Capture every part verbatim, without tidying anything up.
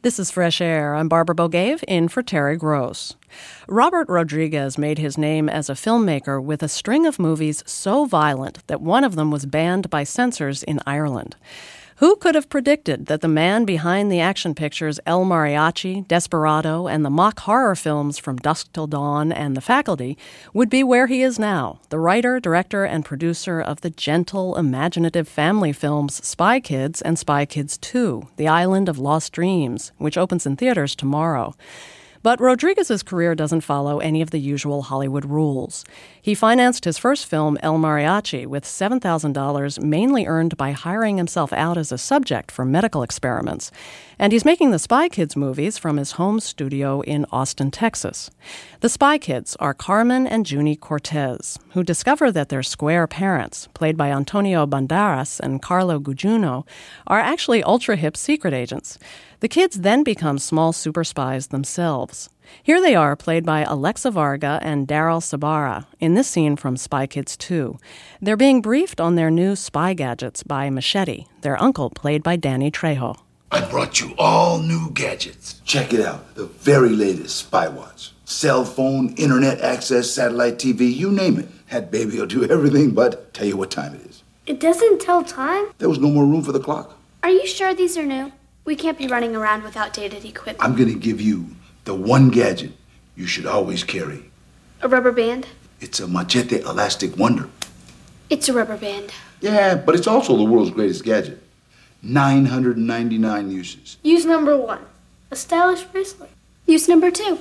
This is Fresh Air. I'm Barbara Bogave, in for Terry Gross. Robert Rodriguez made his name as a filmmaker with a string of movies so violent that one of them was banned by censors in Ireland. Who could have predicted that the man behind the action pictures El Mariachi, Desperado, and the mock horror films From Dusk Till Dawn and The Faculty would be where he is now, the writer, director, and producer of the gentle, imaginative family films Spy Kids and Spy Kids two, The Island of Lost Dreams, which opens in theaters tomorrow. But Rodriguez's career doesn't follow any of the usual Hollywood rules. He financed his first film, El Mariachi, with seven thousand dollars mainly earned by hiring himself out as a subject for medical experiments. And he's making the Spy Kids movies from his home studio in Austin, Texas. The Spy Kids are Carmen and Junie Cortez, who discover that their square parents, played by Antonio Banderas and Carlo Gugino, are actually ultra-hip secret agents. The kids then become small super spies themselves. Here they are, played by Alexa Varga and Daryl Sabara, in this scene from Spy Kids two. They're being briefed on their new spy gadgets by Machete, their uncle, played by Danny Trejo. I brought you all new gadgets. Check it out. The very latest Spy Watch. Cell phone, internet access, satellite T V, you name it. That baby will do everything but tell you what time it is. It doesn't tell time? There was no more room for the clock. Are you sure these are new? We can't be running around with outdated equipment. I'm gonna give you the one gadget you should always carry. A rubber band? It's a Machete Elastic Wonder. It's a rubber band. Yeah, but it's also the world's greatest gadget. nine hundred ninety-nine uses. Use number one. A stylish bracelet. Use number two.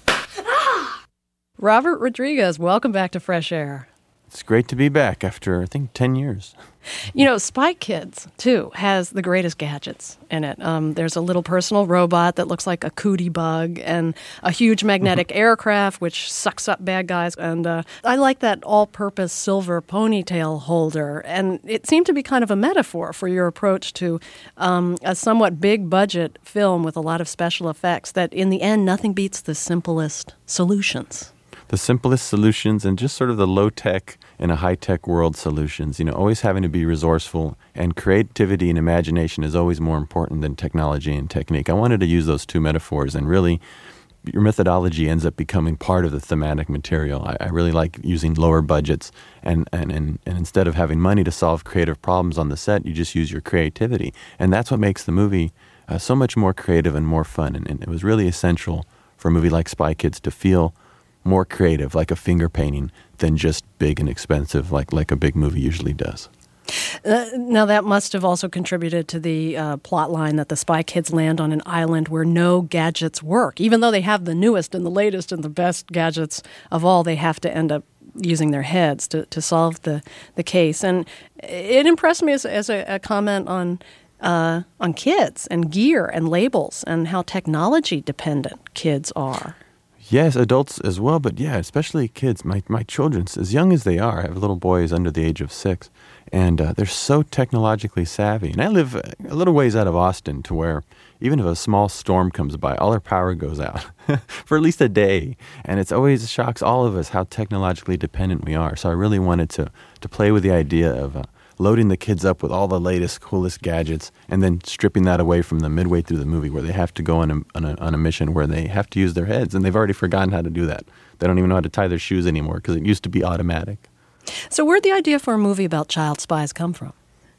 Ah! Robert Rodriguez, welcome back to Fresh Air. It's great to be back after, I think, ten years. You know, Spy Kids, too, has the greatest gadgets in it. Um, there's a little personal robot that looks like a cootie bug and a huge magnetic aircraft which sucks up bad guys. And uh, I like that all-purpose silver ponytail holder. And it seemed to be kind of a metaphor for your approach to um, a somewhat big-budget film with a lot of special effects that, in the end, nothing beats the simplest solutions. The simplest solutions and just sort of the low-tech in a high-tech world solutions, you know, always having to be resourceful, and creativity and imagination is always more important than technology and technique. I wanted to use those two metaphors, and really your methodology ends up becoming part of the thematic material. I, I really like using lower budgets, and, and, and, and instead of having money to solve creative problems on the set, you just use your creativity. And that's what makes the movie uh, so much more creative and more fun. And, and it was really essential for a movie like Spy Kids to feel more creative, like a finger painting, than just big and expensive, like like a big movie usually does. Uh, now, that must have also contributed to the uh, plot line that the Spy Kids land on an island where no gadgets work. Even though they have the newest and the latest and the best gadgets of all, they have to end up using their heads to, to solve the, the case. And it impressed me as, as a, a comment on uh, on kids and gear and labels and how technology-dependent kids are. Yes, adults as well, but yeah, especially kids. My my children, as young as they are, I have little boys under the age of six, and uh, they're so technologically savvy. And I live a little ways out of Austin, to where even if a small storm comes by, all our power goes out for at least a day. And it's always shocks all of us how technologically dependent we are. So I really wanted to, to play with the idea of uh, loading the kids up with all the latest, coolest gadgets, and then stripping that away from them midway through the movie, where they have to go on a, on a, on a mission where they have to use their heads, and they've already forgotten how to do that. They don't even know how to tie their shoes anymore because it used to be automatic. So where'd the idea for a movie about child spies come from?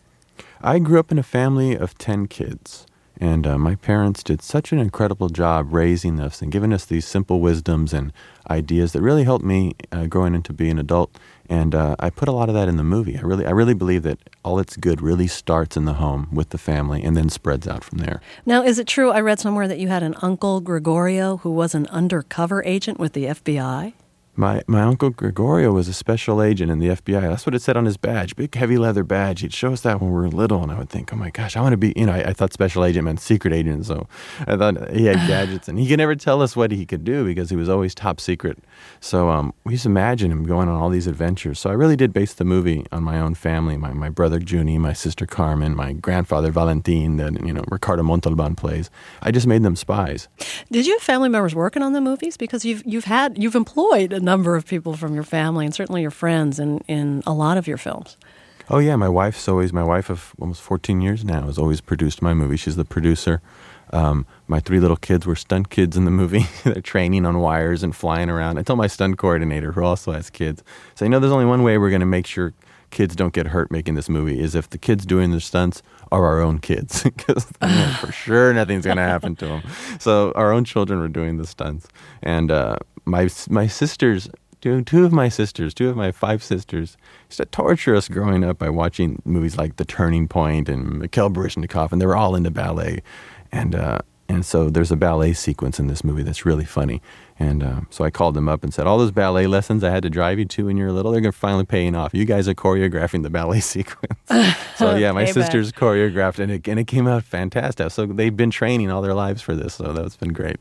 I grew up in a family of ten kids, and uh, my parents did such an incredible job raising us and giving us these simple wisdoms and ideas that really helped me uh, growing into being an adult. And uh, I put a lot of that in the movie. I really, I really believe that all that's good really starts in the home with the family and then spreads out from there. Now, is it true, I read somewhere that you had an uncle, Gregorio, who was an undercover agent with the F B I? My my uncle Gregorio was a special agent in the F B I. That's what it said on his badge, big heavy leather badge. He'd show us that when we were little, and I would think, oh my gosh, I want to be, you know, I, I thought special agent meant secret agent, so I thought he had gadgets, and he could never tell us what he could do because he was always top secret. So um, we used to imagine him going on all these adventures. So I really did base the movie on my own family, my, my brother Junie, my sister Carmen, my grandfather Valentin, that, you know, Ricardo Montalban plays. I just made them spies. Did you have family members working on the movies? Because you've you've had you've employed a number of people from your family and certainly your friends in, in a lot of your films. Oh yeah, my wife's always my wife of almost fourteen years now has always produced my movie. She's the producer. Um, my three little kids were stunt kids in the movie. They're training on wires and flying around. I told my stunt coordinator, who also has kids, so you know, there's only one way we're going to make sure kids don't get hurt making this movie, is if the kids doing the stunts are our own kids, because for sure nothing's going to happen to them. So our own children were doing the stunts. And uh, my my sisters, two, two of my sisters, two of my five sisters, used to torture us growing up by watching movies like The Turning Point and Mikhail Baryshnikov, and they were all into ballet. And uh, and so there's a ballet sequence in this movie that's really funny. And uh, so I called them up and said, all those ballet lessons I had to drive you to when you were little, they're going to finally paying off. You guys are choreographing the ballet sequence. So yeah, my sisters choreographed, and it, and it came out fantastic. So they've been training all their lives for this, so that's been great.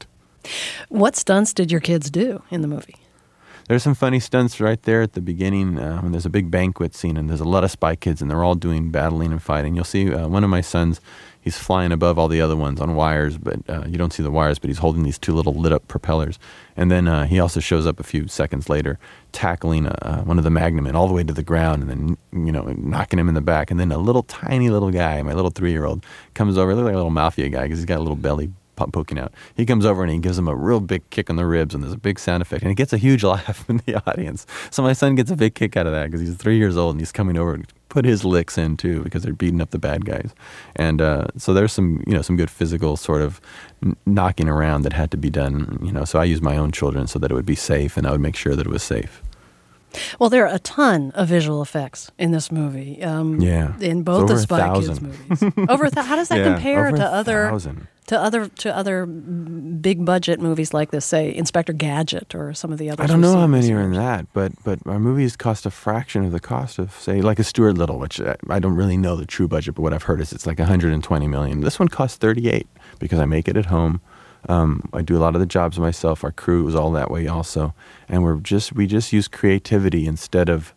What stunts did your kids do in the movie? There's some funny stunts right there at the beginning uh, when there's a big banquet scene, and there's a lot of Spy Kids, and they're all doing battling and fighting. You'll see uh, one of my sons, he's flying above all the other ones on wires, but uh, you don't see the wires, but he's holding these two little lit-up propellers. And then uh, he also shows up a few seconds later tackling uh, one of the Magnum men all the way to the ground, and then, you know, knocking him in the back. And then a little tiny little guy, my little three-year-old, comes over, looks like a little mafia guy because he's got a little belly poking out. He comes over and he gives him a real big kick on the ribs, and there's a big sound effect, and he gets a huge laugh in the audience. So my son gets a big kick out of that because he's three years old and he's coming over and put his licks in too because they're beating up the bad guys. And uh, so there's some, you know, some good physical sort of n- knocking around that had to be done. You know, so I used my own children so that it would be safe, and I would make sure that it was safe. Well, there are a ton of visual effects in this movie. Um, yeah, in both the Spy thousand. Kids movies. Over a th- how does that yeah, compare over to a other thousand. to other to other big budget movies like this, say Inspector Gadget or some of the others? I don't know how many are in that, but but our movies cost a fraction of the cost of, say, like a Stuart Little, which I, I don't really know the true budget, but what I've heard is it's like one hundred twenty million. This one costs thirty-eight because I make it at home. Um, I do a lot of the jobs myself. Our crew was all that way also, and we're just we just use creativity instead of.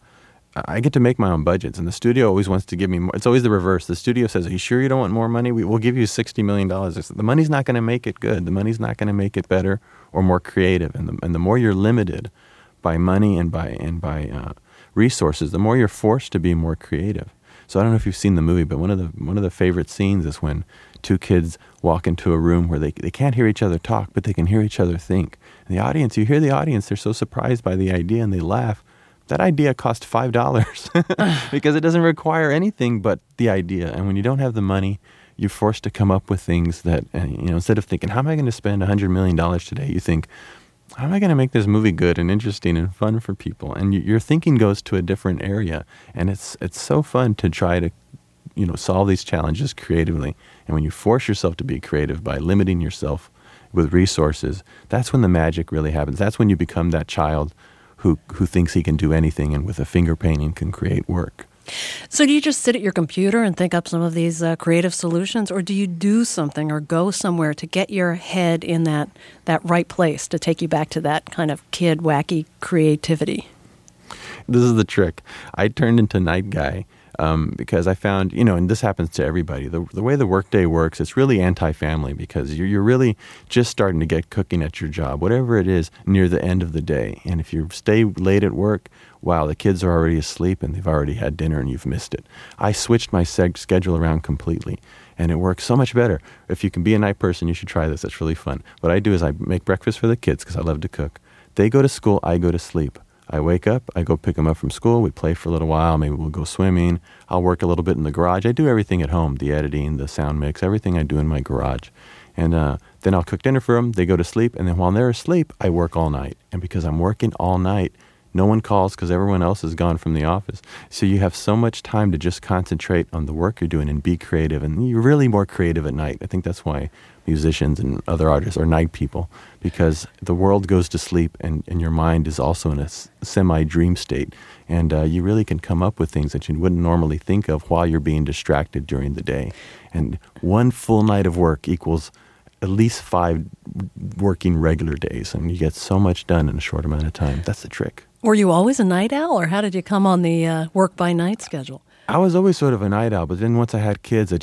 I get to make my own budgets, and the studio always wants to give me more. It's always the reverse. The studio says, "Are you sure you don't want more money? We, we'll give you sixty million dollars." The money's not going to make it good. The money's not going to make it better or more creative. And the, and the more you're limited by money and by and by uh, resources, the more you're forced to be more creative. So I don't know if you've seen the movie, but one of the one of the favorite scenes is when two kids walk into a room where they they can't hear each other talk, but they can hear each other think. And the audience, you hear the audience, they're so surprised by the idea and they laugh. That idea cost five dollars because it doesn't require anything but the idea. And when you don't have the money, you're forced to come up with things that, uh, you know, instead of thinking, how am I going to spend one hundred million dollars today? You think, how am I going to make this movie good and interesting and fun for people? And you, your thinking goes to a different area. And it's it's so fun to try to, you know, solve these challenges creatively. And when you force yourself to be creative by limiting yourself with resources, that's when the magic really happens. That's when you become that child who who thinks he can do anything and with a finger painting can create work. So do you just sit at your computer and think up some of these uh, creative solutions, or do you do something or go somewhere to get your head in that, that right place to take you back to that kind of kid wacky creativity? This is the trick. I turned into night guy um, because I found, you know, and this happens to everybody, the, the way the workday works, it's really anti-family because you're, you're really just starting to get cooking at your job, whatever it is, near the end of the day. And if you stay late at work, wow, the kids are already asleep and they've already had dinner and you've missed it. I switched my seg- schedule around completely, and it works so much better. If you can be a night person, you should try this. It's really fun. What I do is I make breakfast for the kids because I love to cook. They go to school, I go to sleep. I wake up, I go pick them up from school, we play for a little while, maybe we'll go swimming. I'll work a little bit in the garage. I do everything at home, the editing, the sound mix, everything I do in my garage. And uh, then I'll cook dinner for them, they go to sleep, and then while they're asleep, I work all night. And because I'm working all night, no one calls because everyone else is gone from the office. So you have so much time to just concentrate on the work you're doing and be creative. And you're really more creative at night. I think that's why musicians and other artists are night people, because the world goes to sleep and, and your mind is also in a s- semi-dream state. And uh, you really can come up with things that you wouldn't normally think of while you're being distracted during the day. And one full night of work equals at least five working regular days. And you get so much done in a short amount of time. That's the trick. Were you always a night owl, or how did you come on the uh, work by night schedule? I was always sort of a night owl, but then once I had kids, I just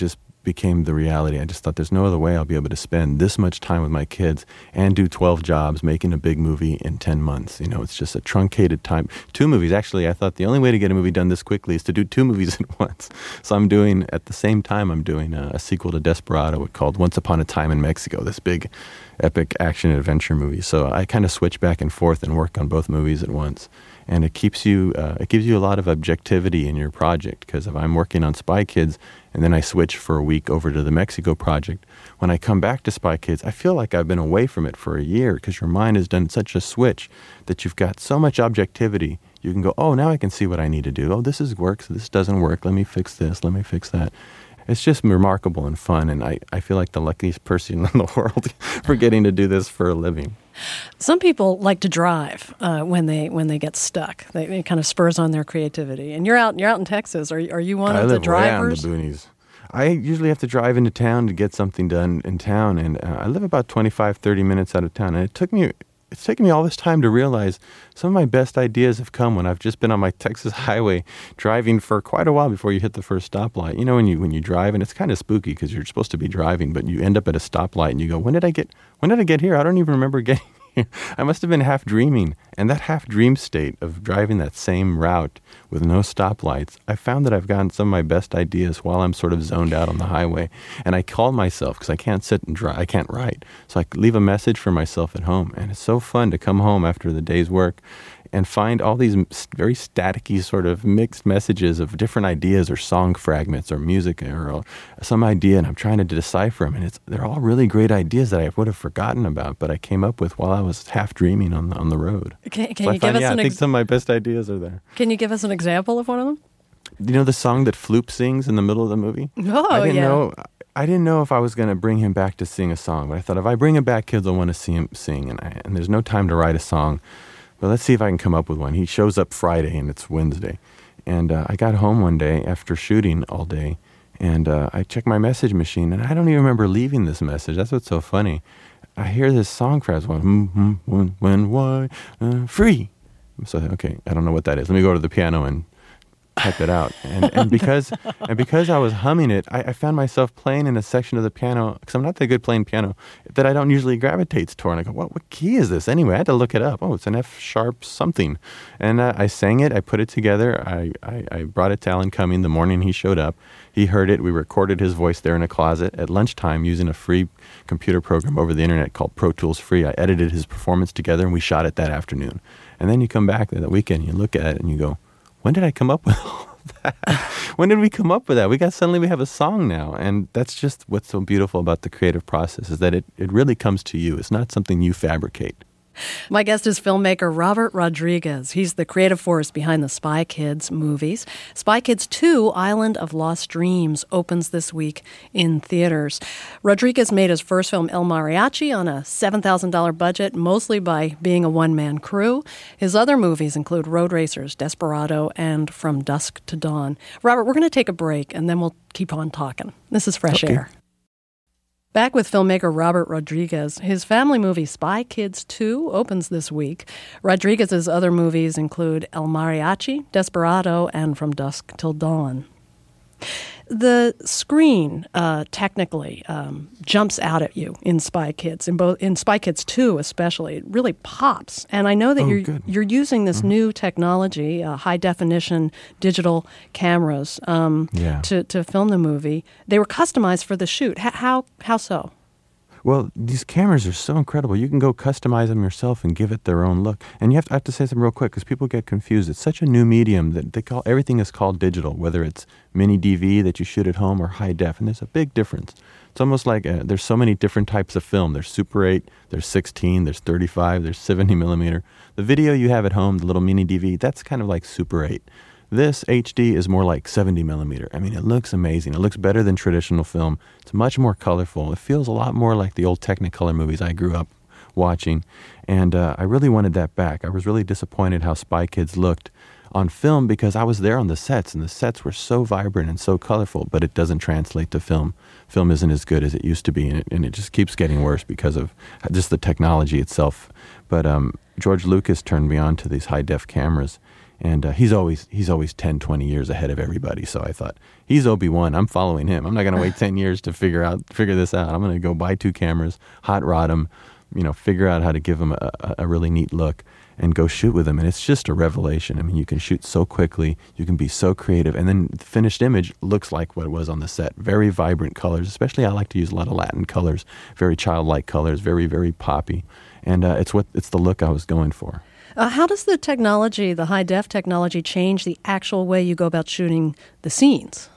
became the reality. I just thought there's no other way I'll be able to spend this much time with my kids and do twelve jobs making a big movie in ten months. You know, it's just a truncated time. Two movies. Actually, I thought the only way to get a movie done this quickly is to do two movies at once. So I'm doing, at the same time, I'm doing a, a sequel to Desperado called Once Upon a Time in Mexico, this big epic action adventure movie. So I kind of switch back and forth and work on both movies at once. And it keeps you, uh, it gives you a lot of objectivity in your project, because if I'm working on Spy Kids and then I switch for a week over to the Mexico project, when I come back to Spy Kids, I feel like I've been away from it for a year, because your mind has done such a switch that you've got so much objectivity. You can go, oh, now I can see what I need to do. Oh, this is works, this doesn't work. Let me fix this. Let me fix that. It's just remarkable and fun, and I, I feel like the luckiest person in the world for getting to do this for a living. Some people like to drive uh, when they when they get stuck. They, it kind of spurs on their creativity. And you're out you're out in Texas. Are are you one I of the live way out in drivers? the boonies. I usually have to drive into town to get something done in town, and uh, I live about twenty-five, thirty minutes out of town. And it took me it's taken me all this time to realize some of my best ideas have come when I've just been on my Texas highway driving for quite a while before you hit the first stoplight. You know, when you when you drive, and it's kind of spooky because you're supposed to be driving, but you end up at a stoplight and you go, when did I get when did I get here? I don't even remember getting here. I must have been half dreaming. And that half dream state of driving that same route with no stoplights, I found that I've gotten some of my best ideas while I'm sort of zoned out on the highway. And I call myself, because I can't sit and drive, I can't write. So I leave a message for myself at home. And it's so fun to come home after the day's work and find all these very staticky sort of mixed messages of different ideas or song fragments or music or, or some idea, and I'm trying to decipher them. And it's they're all really great ideas that I would have forgotten about, but I came up with while I was half dreaming on the, on the road. Can, can so you I find, give us yeah, an I think ex- some of my best ideas are there. Can you give us an example of one of them? You know the song that Floop sings in the middle of the movie? Oh, I didn't yeah. know. I didn't know if I was going to bring him back to sing a song, but I thought if I bring him back, kids will want to see him sing, and, I, and there's no time to write a song. But let's see if I can come up with one. He shows up Friday, and it's Wednesday. And uh, I got home one day after shooting all day, and uh, I checked my message machine, and I don't even remember leaving this message. That's what's so funny. I hear this song phrase, one, mm-hmm, when, when, why, uh, free. So, okay, I don't know what that is. Let me go to the piano and type it out. And, and because and because I was humming it, I, I found myself playing in a section of the piano, because I'm not that good playing piano, that I don't usually gravitate toward. And I go, what, what key is this anyway? I had to look it up. Oh, it's an F sharp something. And uh, I sang it. I put it together. I, I, I brought it to Alan Cumming the morning he showed up. He heard it. We recorded his voice there in a closet at lunchtime using a free computer program over the internet called Pro Tools Free. I edited his performance together, and we shot it that afternoon. And then you come back that weekend, and you look at it, and you go, when did I come up with all of that? When did we come up with that? We got suddenly we have a song now. And that's just what's so beautiful about the creative process, is that it, it really comes to you. It's not something you fabricate. My guest is filmmaker Robert Rodriguez. He's the creative force behind the Spy Kids movies. Spy Kids two, Island of Lost Dreams, opens this week in theaters. Rodriguez made his first film, El Mariachi, on a seven thousand dollars budget, mostly by being a one-man crew. His other movies include Road Racers, Desperado, and From Dusk to Dawn. Robert, we're going to take a break, and then we'll keep on talking. This is Fresh Okay. Air. Back with filmmaker Robert Rodriguez. His family movie Spy Kids two opens this week. Rodriguez's other movies include El Mariachi, Desperado, and From Dusk Till Dawn. The screen, uh, technically, um, jumps out at you in Spy Kids, in both in Spy Kids two especially. It really pops. And I know that Oh, you're good. you're using this Mm-hmm. new technology, uh, high definition digital cameras, um, Yeah. to to film the movie. They were customized for the shoot. H- how how so? Well, these cameras are so incredible. You can go customize them yourself and give it their own look. And you have to, I have to say something real quick, because people get confused. It's such a new medium that they call everything is called digital, whether it's mini D V that you shoot at home or high def. And there's a big difference. It's almost like uh, there's so many different types of film. There's Super eight, there's sixteen, there's thirty-five, there's seventy millimeter. The video you have at home, the little mini D V, that's kind of like Super eight. This H D is more like seventy millimeter. I mean, it looks amazing. It looks better than traditional film. It's much more colorful. It feels a lot more like the old Technicolor movies I grew up watching. And uh, I really wanted that back. I was really disappointed how Spy Kids looked on film, because I was there on the sets, and the sets were so vibrant and so colorful, but it doesn't translate to film. Film isn't as good as it used to be, and it, and it just keeps getting worse because of just the technology itself. But um, George Lucas turned me on to these high-def cameras. And uh, he's always he's always ten, twenty years ahead of everybody. So I thought, he's Obi-Wan. I'm following him. I'm not going to wait ten years to figure out figure this out. I'm going to go buy two cameras, hot rod him, you know, figure out how to give him a, a really neat look and go shoot with him. And it's just a revelation. I mean, you can shoot so quickly. You can be so creative. And then the finished image looks like what it was on the set. Very vibrant colors. Especially I like to use a lot of Latin colors, very childlike colors, very, very poppy. And uh, it's what it's the look I was going for. Uh, how does the technology, the high-def technology, change the actual way you go about shooting the scenes?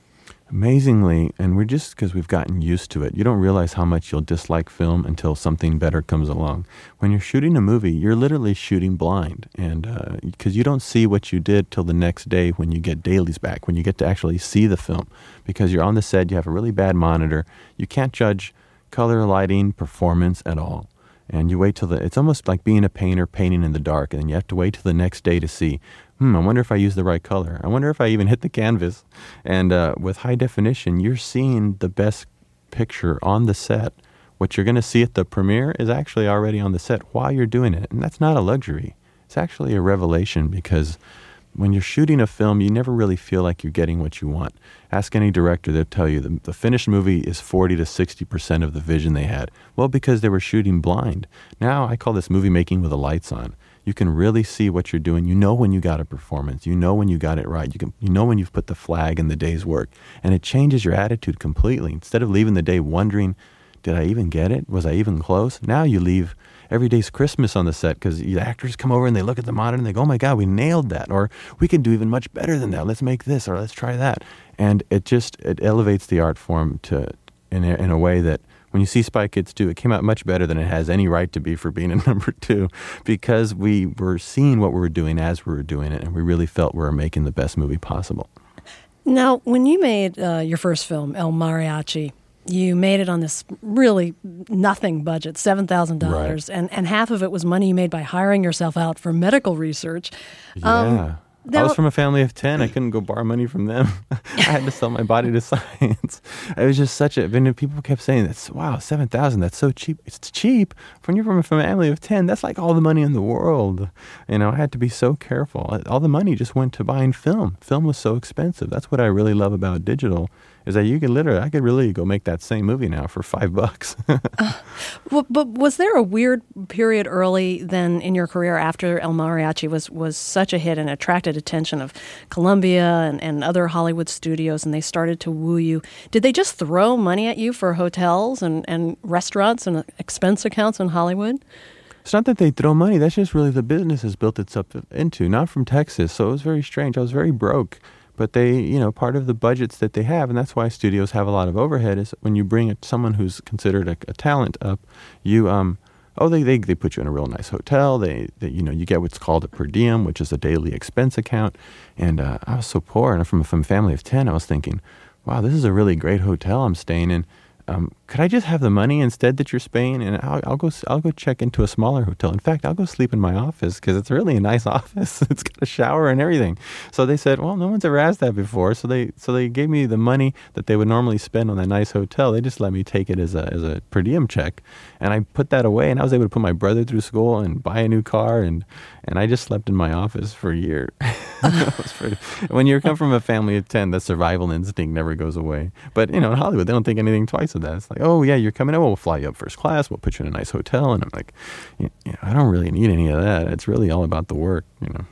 Amazingly, and we're just because we've gotten used to it, you don't realize how much you'll dislike film until something better comes along. When you're shooting a movie, you're literally shooting blind, and because uh, you don't see what you did till the next day when you get dailies back, when you get to actually see the film. Because you're on the set, you have a really bad monitor, you can't judge color, lighting, performance at all. And you wait till the, it's almost like being a painter painting in the dark, and you have to wait till the next day to see, hmm, I wonder if I used the right color. I wonder if I even hit the canvas. And uh, with high definition, you're seeing the best picture on the set. What you're going to see at the premiere is actually already on the set while you're doing it. And that's not a luxury. It's actually a revelation, because when you're shooting a film, you never really feel like you're getting what you want. Ask any director, they'll tell you the, the finished movie is forty to sixty percent of the vision they had. Well, because they were shooting blind. Now, I call this movie making with the lights on. You can really see what you're doing. You know when you got a performance. You know when you got it right. You can, you know when you've put the flag in the day's work. And it changes your attitude completely. Instead of leaving the day wondering, did I even get it? Was I even close? Now you leave, every day's Christmas on the set, because the actors come over and they look at the monitor and they go, oh my God, we nailed that. Or we can do even much better than that. Let's make this, or let's try that. And it just, it elevates the art form to in a, in a way that when you see Spy Kids two, it came out much better than it has any right to be for being a number two, because we were seeing what we were doing as we were doing it, and we really felt we were making the best movie possible. Now, when you made uh, your first film, El Mariachi, you made it on this really nothing budget, seven thousand dollars, right. and, and half of it was money you made by hiring yourself out for medical research. Yeah. Um, Now, I was from a family of ten. I couldn't go borrow money from them. I had to sell my body to science. It was just such a... And people kept saying, "That's wow, seven thousand dollars, that's so cheap." It's cheap. When you're from a family of ten, that's like all the money in the world. You know, I had to be so careful. All the money just went to buying film. Film was so expensive. That's what I really love about digital, is that you could literally... I could really go make that same movie now for five bucks. uh, well, but was there a weird period early then in your career after El Mariachi was, was such a hit and attracted attention of Columbia and, and other Hollywood studios, and they started to woo you? Did they just throw money at you for hotels and, and restaurants and expense accounts in Hollywood? It's not that they throw money. That's just really the business has built itself into. Not from Texas, so it was very strange. I was very broke. But they, you know, part of the budgets that they have, and that's why studios have a lot of overhead, is when you bring someone who's considered a, a talent up, you... um. Oh, they, they they put you in a real nice hotel. They, they you know you get what's called a per diem, which is a daily expense account. And uh, I was so poor, and from from a family of ten, I was thinking, wow, this is a really great hotel I'm staying in. Um, could I just have the money instead that you're paying, and I'll, I'll go I'll go check into a smaller hotel. In fact, I'll go sleep in my office, because it's really a nice office. It's got a shower and everything. So they said, well, no one's ever asked that before. So they so they gave me the money that they would normally spend on that nice hotel. They just let me take it as a as a per diem check, and I put that away. And I was able to put my brother through school and buy a new car, and and I just slept in my office for a year. pretty, when you come from a family of ten, the survival instinct never goes away. But you know, in Hollywood, they don't think anything twice of that. It's like, oh yeah, you're coming in, well, we'll fly you up first class, we'll put you in a nice hotel. And I'm like, you know, I don't really need any of that. It's really all about the work, you know.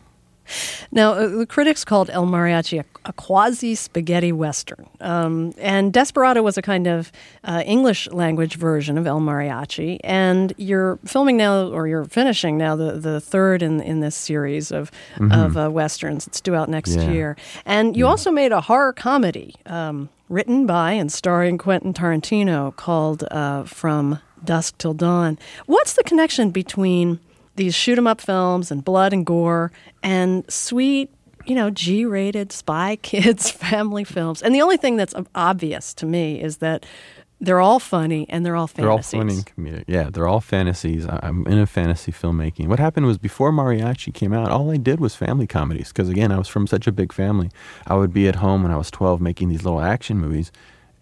Now, uh, the critics called El Mariachi a, a quasi-spaghetti Western. Um, and Desperado was a kind of uh, English-language version of El Mariachi. And you're filming now, or you're finishing now, the, the third in in this series of, mm-hmm. of uh, Westerns. It's due out next yeah. year. And you yeah. also made a horror comedy um, written by and starring Quentin Tarantino called uh, From Dusk Till Dawn. What's the connection between these shoot-'em-up films and blood and gore and sweet, you know, G-rated Spy Kids family films? And the only thing that's obvious to me is that they're all funny and they're all fantasies. They're all funny comedic. Yeah, they're all fantasies. I'm in a fantasy filmmaking. What happened was, before Mariachi came out, all I did was family comedies, because, again, I was from such a big family. I would be at home when I was twelve making these little action movies,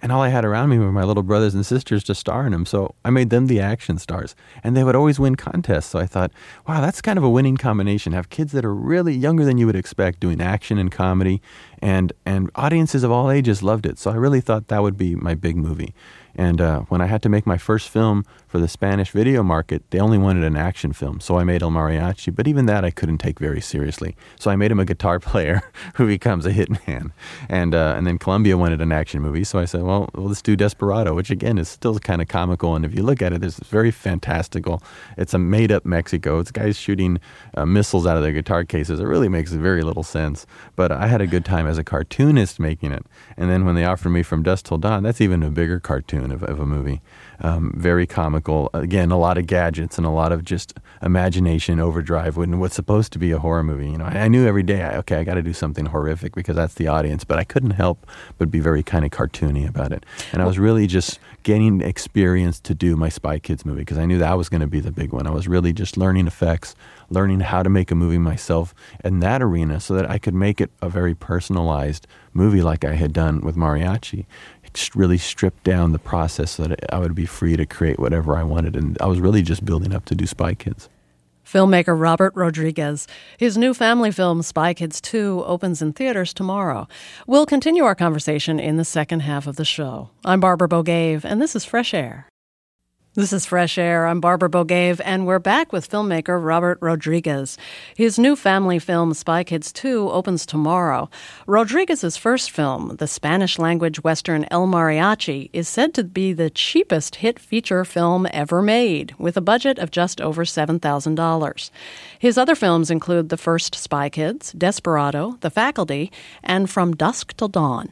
And all I had around me were my little brothers and sisters to star in them. So I made them the action stars. And they would always win contests. So I thought, wow, that's kind of a winning combination. Have kids that are really younger than you would expect doing action and comedy. And, and audiences of all ages loved it. So I really thought that would be my big movie. And uh, when I had to make my first film for the Spanish video market, they only wanted an action film. So I made El Mariachi, but even that I couldn't take very seriously. So I made him a guitar player who becomes a hitman. And uh, and then Columbia wanted an action movie, so I said, well, well let's do Desperado, which again is still kind of comical. And if you look at it, it's very fantastical. It's a made-up Mexico. It's guys shooting uh, missiles out of their guitar cases. It really makes very little sense. But I had a good time as a cartoonist making it. And then when they offered me From Dusk Till Dawn, that's even a bigger cartoon Of, of a movie. Um, very comical. Again, a lot of gadgets and a lot of just imagination overdrive when what's supposed to be a horror movie. You know, I, I knew every day, I, okay, I got to do something horrific because that's the audience, but I couldn't help but be very kind of cartoony about it. And I was really just gaining experience to do my Spy Kids movie because I knew that was going to be the big one. I was really just learning effects, learning how to make a movie myself in that arena so that I could make it a very personalized movie like I had done with Mariachi. Really stripped down the process so that I would be free to create whatever I wanted. And I was really just building up to do Spy Kids. Filmmaker Robert Rodriguez. His new family film, Spy Kids two, opens in theaters tomorrow. We'll continue our conversation in the second half of the show. I'm Barbara Bogaev, and this is Fresh Air. This is Fresh Air. I'm Barbara Bogaev, and we're back with filmmaker Robert Rodriguez. His new family film, Spy Kids two, opens tomorrow. Rodriguez's first film, the Spanish-language Western El Mariachi, is said to be the cheapest hit feature film ever made, with a budget of just over seven thousand dollars. His other films include the first Spy Kids, Desperado, The Faculty, and From Dusk Till Dawn.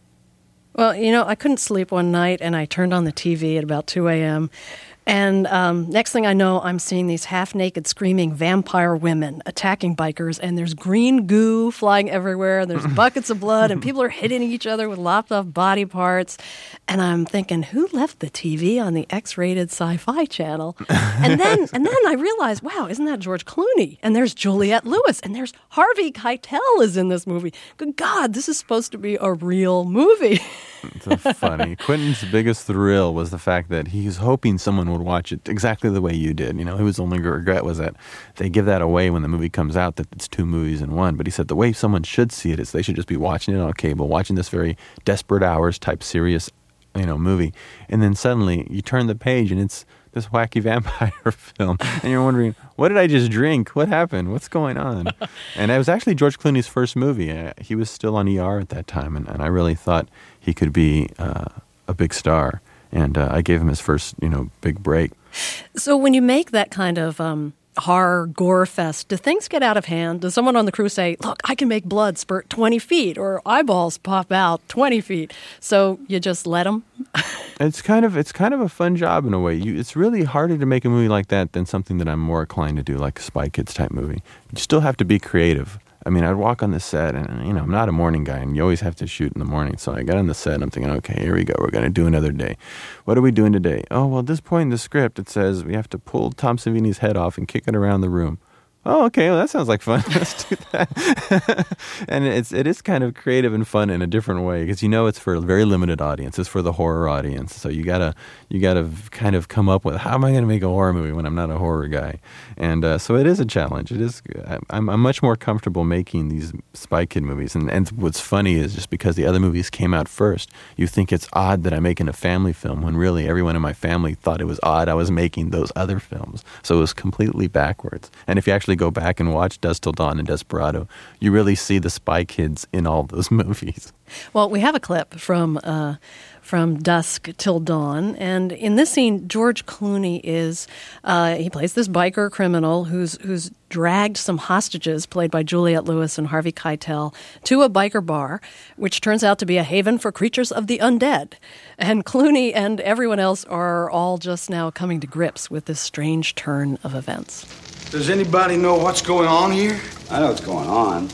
Well, you know, I couldn't sleep one night, and I turned on the T V at about two a.m., and um, next thing I know, I'm seeing these half-naked screaming vampire women attacking bikers, and there's green goo flying everywhere, and there's buckets of blood, and people are hitting each other with lopped-off body parts. And I'm thinking, who left the T V on the X-rated Sci-Fi channel? And then and then I realized, wow, isn't that George Clooney? And there's Juliette Lewis, and there's Harvey Keitel is in this movie. Good God, this is supposed to be a real movie. It's so funny. Quentin's biggest thrill was the fact that he was hoping someone would watch it exactly the way you did. You know, his only regret was that they give that away when the movie comes out, that it's two movies in one. But he said the way someone should see it is they should just be watching it on cable, watching this very Desperate Hours type serious, you know, movie. And then suddenly you turn the page and it's this wacky vampire film. And you're wondering, what did I just drink? What happened? What's going on? And it was actually George Clooney's first movie. Uh, he was still on E R at that time. And, and I really thought he could be uh, a big star. And uh, I gave him his first, you know, big break. So when you make that kind of um, horror gore fest, do things get out of hand? Does someone on the crew say, look, I can make blood spurt twenty feet or eyeballs pop out twenty feet? So you just let them? It's kind of it's kind of a fun job in a way. You, it's really harder to make a movie like that than something that I'm more inclined to do, like a Spy Kids type movie. You still have to be creative. I mean, I'd walk on the set, and, you know, I'm not a morning guy, and you always have to shoot in the morning. So I got on the set, and I'm thinking, okay, here we go. We're going to do another day. What are we doing today? Oh, well, at this point in the script, it says we have to pull Tom Savini's head off and kick it around the room. Oh, okay, well, that sounds like fun. Let's do that. And it's, it is kind of creative and fun in a different way because you know it's for a very limited audience. It's for the horror audience. So you gotta you gotta kind of come up with, how am I going to make a horror movie when I'm not a horror guy? And uh, so it is a challenge. It is. I'm, I'm much more comfortable making these Spy Kid movies. And, and what's funny is just because the other movies came out first, you think it's odd that I'm making a family film when really everyone in my family thought it was odd I was making those other films. So it was completely backwards. And if you actually go back and watch Dusk Till Dawn and Desperado, you really see the Spy Kids in all those movies. Well, we have a clip from uh, from Dusk Till Dawn, and in this scene, George Clooney is uh, he plays this biker criminal who's who's dragged some hostages, played by Juliette Lewis and Harvey Keitel, to a biker bar, which turns out to be a haven for creatures of the undead. And Clooney and everyone else are all just now coming to grips with this strange turn of events. Does anybody know what's going on here? I know what's going on.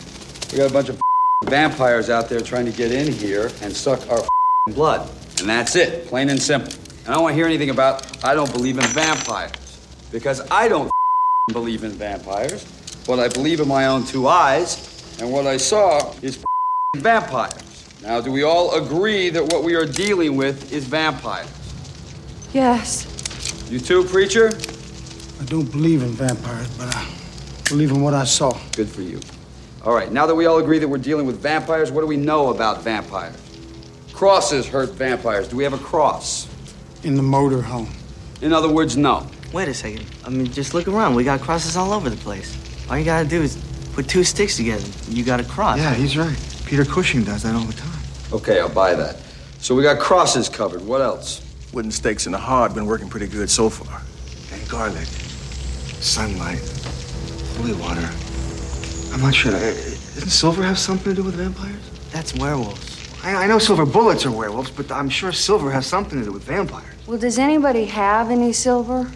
We got a bunch of vampires out there trying to get in here and suck our blood. And that's it, plain and simple. And I don't want to hear anything about, I don't believe in vampires. Because I don't believe in vampires. But I believe in my own two eyes. And what I saw is vampires. Now, do we all agree that what we are dealing with is vampires? Yes. You too, preacher? I don't believe in vampires, but I believe in what I saw. Good for you. All right, now that we all agree that we're dealing with vampires, what do we know about vampires? Crosses hurt vampires. Do we have a cross? In the motor home. In other words, no. Wait a second. I mean, just look around. We got crosses all over the place. All you gotta do is put two sticks together. You got a cross. Yeah, he's right. Peter Cushing does that all the time. Okay, I'll buy that. So we got crosses covered. What else? Wooden stakes in the heart been working pretty good so far. And garlic, sunlight, holy water. I'm not sure. Doesn't silver have something to do with vampires? That's werewolves. I, I know silver bullets are werewolves, but I'm sure silver has something to do with vampires. Well, does anybody have any silver?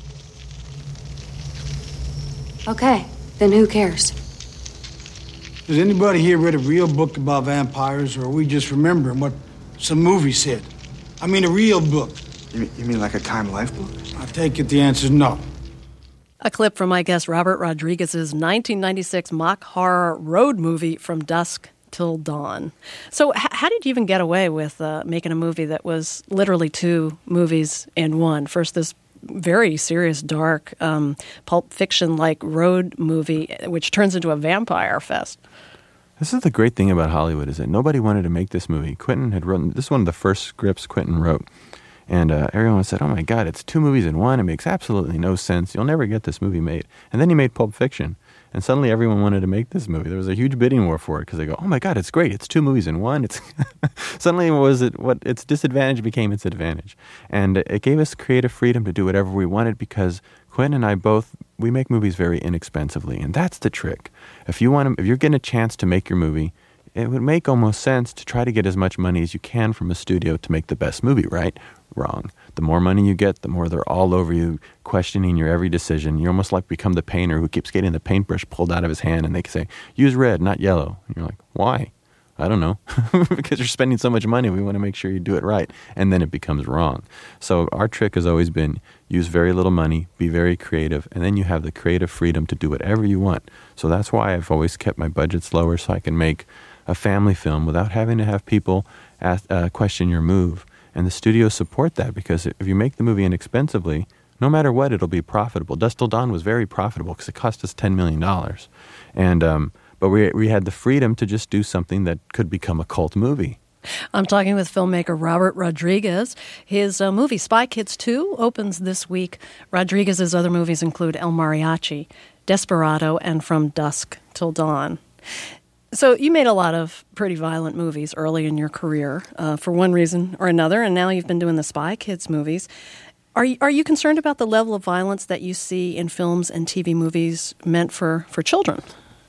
Okay, then who cares? Has anybody here read a real book about vampires, or are we just remembering what some movie said? I mean, a real book. You mean, you mean like a Time Life book? I take it the answer's no. A clip from my guest Robert Rodriguez's nineteen ninety-six mock horror road movie From Dusk Till Dawn. So h- how did you even get away with uh, making a movie that was literally two movies in one? First, this very serious, dark, um, Pulp Fiction-like road movie, which turns into a vampire fest. This is the great thing about Hollywood, is that nobody wanted to make this movie. Quentin had written, this is one of the first scripts Quentin wrote. And uh, everyone said, oh my God, it's two movies in one. It makes absolutely no sense. You'll never get this movie made. And then he made Pulp Fiction. And suddenly everyone wanted to make this movie. There was a huge bidding war for it because they go, oh my God, it's great. It's two movies in one. It's Suddenly was it what its disadvantage became its advantage. And it gave us creative freedom to do whatever we wanted because Quentin and I both, we make movies very inexpensively. And that's the trick. If you want to, if you're getting a chance to make your movie, it would make almost sense to try to get as much money as you can from a studio to make the best movie, right? Wrong. The more money you get, the more they're all over you, questioning your every decision. You almost like become the painter who keeps getting the paintbrush pulled out of his hand, and they say, use red, not yellow. And you're like, why? I don't know. Because you're spending so much money, we want to make sure you do it right. And then it becomes wrong. So our trick has always been use very little money, be very creative, and then you have the creative freedom to do whatever you want. So that's why I've always kept my budgets lower so I can make a family film without having to have people ask, uh, question your move. And the studios support that because if you make the movie inexpensively, no matter what, it'll be profitable. Dusk Till Dawn was very profitable because it cost us ten million dollars. And, um, but we, we had the freedom to just do something that could become a cult movie. I'm talking with filmmaker Robert Rodriguez. His uh, movie Spy Kids two opens this week. Rodriguez's other movies include El Mariachi, Desperado, and From Dusk Till Dawn. So you made a lot of pretty violent movies early in your career uh, for one reason or another, and now you've been doing the Spy Kids movies. Are you, are you concerned about the level of violence that you see in films and T V movies meant for, for children?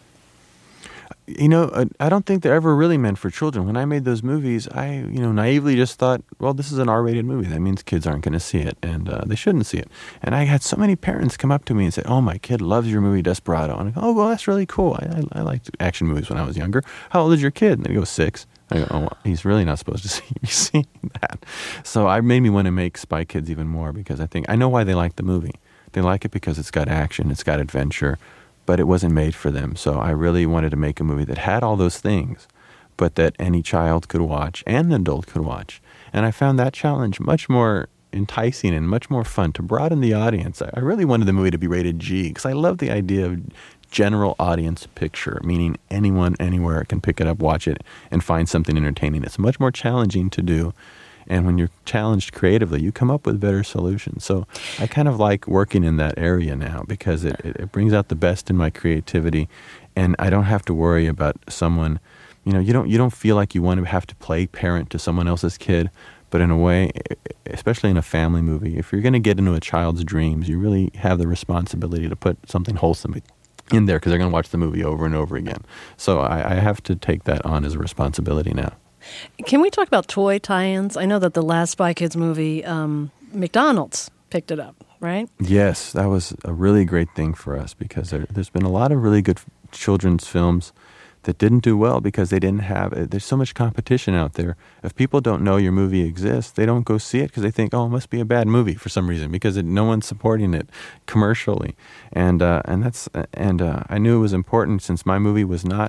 You know, I don't think they're ever really meant for children. When I made those movies, I, you know, naively just thought, well, this is an R-rated movie. That means kids aren't going to see it, and uh, they shouldn't see it. And I had so many parents come up to me and say, oh, my kid loves your movie Desperado. And I go, oh, well, that's really cool. I, I, I liked action movies when I was younger. How old is your kid? And they go, six. I go, oh, well, he's really not supposed to see me seeing that. So I made me want to make Spy Kids even more because I think, I know why they like the movie. They like it because it's got action, it's got adventure, but it wasn't made for them. So I really wanted to make a movie that had all those things, but that any child could watch and an adult could watch. And I found that challenge much more enticing and much more fun to broaden the audience. I really wanted the movie to be rated G because I love the idea of general audience picture, meaning anyone, anywhere can pick it up, watch it, and find something entertaining. It's much more challenging to do. And when you're challenged creatively, you come up with better solutions. So I kind of like working in that area now because it, it, it brings out the best in my creativity. And I don't have to worry about someone, you know, you don't you don't feel like you want to have to play parent to someone else's kid. But in a way, especially in a family movie, if you're going to get into a child's dreams, you really have the responsibility to put something wholesome in there because they're going to watch the movie over and over again. So I, I have to take that on as a responsibility now. Can we talk about toy tie-ins? I know that the last Spy Kids movie, um, McDonald's picked it up, right? Yes, that was a really great thing for us because there, there's been a lot of really good children's films that didn't do well because they didn't have, there's so much competition out there. If people don't know your movie exists, they don't go see it because they think, oh, it must be a bad movie for some reason because it, no one's supporting it commercially. And uh, and that's and uh, I knew it was important since my movie was not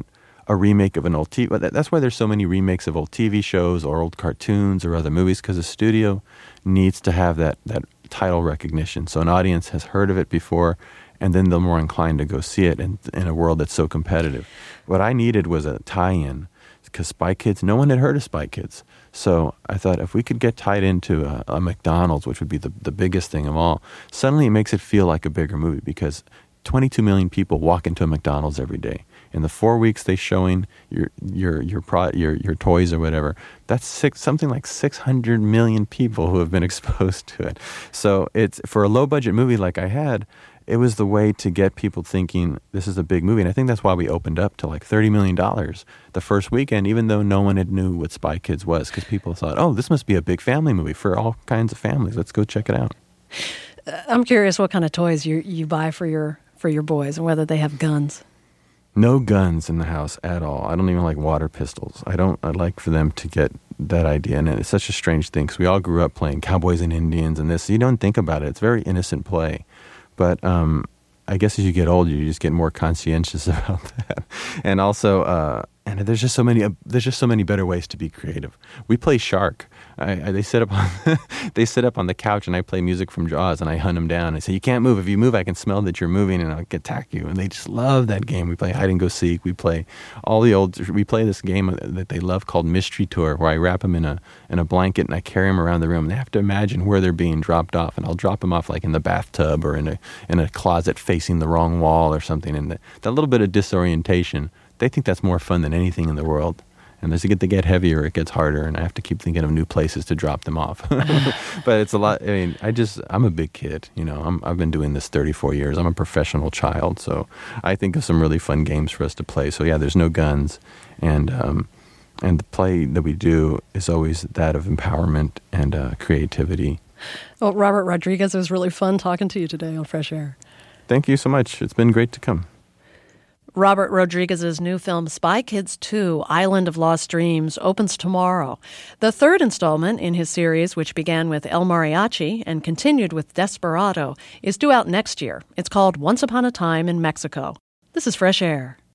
a remake of an old T V. That's why there's so many remakes of old T V shows or old cartoons or other movies, because the studio needs to have that, that title recognition. So an audience has heard of it before, and then they're more inclined to go see it in, in a world that's so competitive. What I needed was a tie-in, because Spy Kids, no one had heard of Spy Kids. So I thought if we could get tied into a, a McDonald's, which would be the, the biggest thing of all, suddenly it makes it feel like a bigger movie, because twenty-two million people walk into a McDonald's every day. In the four weeks they showing your your your pro, your your toys or whatever, that's six, something like six hundred million people who have been exposed to it. So it's, for a low budget movie like I had, it was the way to get people thinking this is a big movie. And I think that's why we opened up to like thirty million dollars the first weekend, even though no one had knew what Spy Kids was, because people thought, oh, this must be a big family movie for all kinds of families. Let's go check it out. I'm curious what kind of toys you you buy for your for your boys, and whether they have guns. No guns in the house at all. I don't even like water pistols. I don't. I'd like for them to get that idea. And it's such a strange thing, because we all grew up playing cowboys and Indians and this. You don't think about it. It's very innocent play. But um, I guess as you get older, you just get more conscientious about that. And also, uh, and there's just so many. Uh, there's just so many better ways to be creative. We play shark. I, I, they sit up on they sit up on the couch, and I play music from Jaws, and I hunt them down. I say, "You can't move. If you move, I can smell that you're moving, and I'll attack you." And they just love that game. We play hide and go seek. We play all the old. We play this game that they love called Mystery Tour, where I wrap them in a in a blanket and I carry them around the room. And they have to imagine where they're being dropped off, and I'll drop them off like in the bathtub or in a in a closet facing the wrong wall or something. And the, that little bit of disorientation, they think that's more fun than anything in the world. And as they get to get heavier, it gets harder, and I have to keep thinking of new places to drop them off. But it's a lot. I mean, I just, I'm a big kid. You know, I'm, I've been doing this thirty-four years. I'm a professional child, so I think of some really fun games for us to play. So yeah, there's no guns, and um, and the play that we do is always that of empowerment and uh, creativity. Well, Robert Rodriguez, it was really fun talking to you today on Fresh Air. Thank you so much. It's been great to come. Robert Rodriguez's new film Spy Kids two, Island of Lost Dreams, opens tomorrow. The third installment in his series, which began with El Mariachi and continued with Desperado, is due out next year. It's called Once Upon a Time in Mexico. This is Fresh Air.